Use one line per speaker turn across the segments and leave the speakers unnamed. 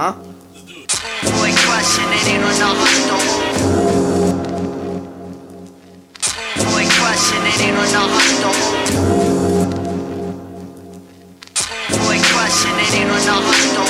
Huh?
Boy crushing it ain't on the hustle. Boy crushing it ain't on the hustle. Boy crushing it ain't on the hustle.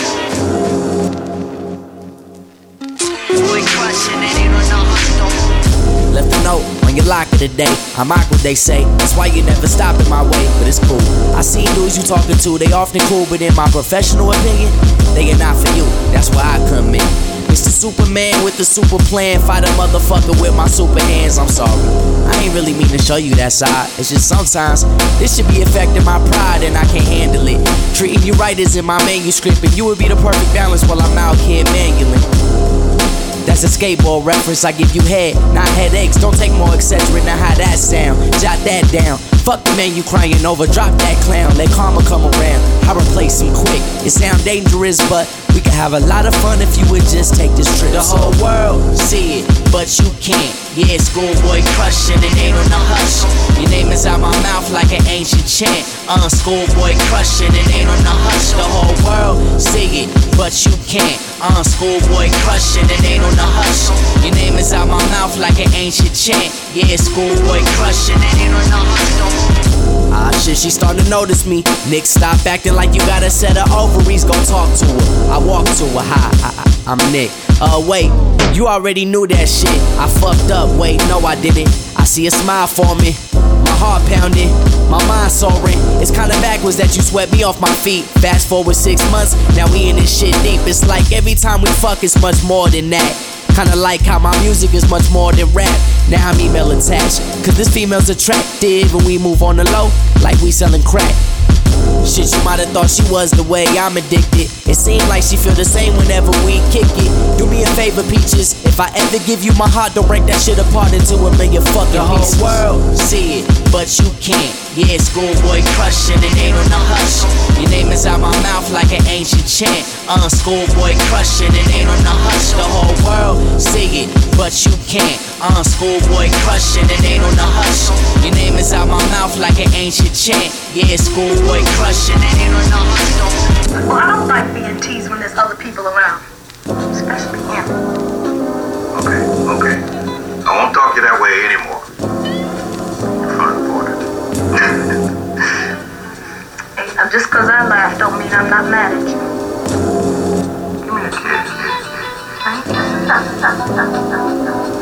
Boy crushing it ain't on the hustle.
Left a note on your locker today. I'm awkward, they say. That's why you never stop in my way, but it's cool. I see dudes you talking to, they often cool, but in my professional opinion, they are not for you. That's why I come in. It's the Superman with the super plan. Fight a motherfucker with my super hands. I'm sorry, I ain't really mean to show you that side. It's just sometimes this should be affecting my pride and I can't handle it. Treating you right is in my manuscript, and you would be the perfect balance while I'm out here manualing. That's a skateboard reference, I give you head, not headaches. Don't take more Excedrin than how that sound. Jot that down. Fuck the man you crying over, drop that clown. Let karma come around, I replace him quick. It sound dangerous, but we could have a lot of fun if you would just take this trip. The whole world see it, but you can't. Yeah, schoolboy crushing, it ain't on the hush. Your name is out my mouth like an ancient chant. Schoolboy crushing, it ain't on the hush. The whole world see it, but you can't. Schoolboy crushing, it ain't on the hush. Your name is out my mouth like an ancient chant. Yeah, schoolboy crushing, it ain't on the hush. Ah shit, she starting to notice me. Nick, stop acting like you got a set of ovaries. Go talk to her. I walk to her. Hi, I'm Nick. Wait, you already knew that shit. I fucked up. Wait, no, I didn't. I see a smile for me. My heart pounding, my mind soaring. It's kinda backwards that you swept me off my feet. Fast forward 6 months, now we in this shit deep. It's like every time we fuck, it's much more than that. Kinda like how my music is much more than rap. Now I'm email attached, cause this female's attractive, and we move on the low like we selling crack. Shit, you might've thought she was the way I'm addicted. It seemed like she feel the same whenever we kick it. Do me a favor, Peaches. If I ever give you my heart, don't break that shit apart into a million fucking pieces. The whole world see it, but you can't. Yeah, schoolboy crushing, it ain't on the hush. Your name is out my mouth like an ancient chant. Schoolboy crushing, it ain't on the hush. The whole world see it, but you can't. Schoolboy crushing, it ain't on the hush. Your name is out my mouth like an ancient chant. Yeah, schoolboy crushing, it ain't on the hush.
Well, I don't like being teased when there's other people around, especially him.
Okay. I won't talk to you that way anymore. Fun for it.
Hey, just cause I laugh don't mean I'm not mad at you.
Give me a kiss.
Right?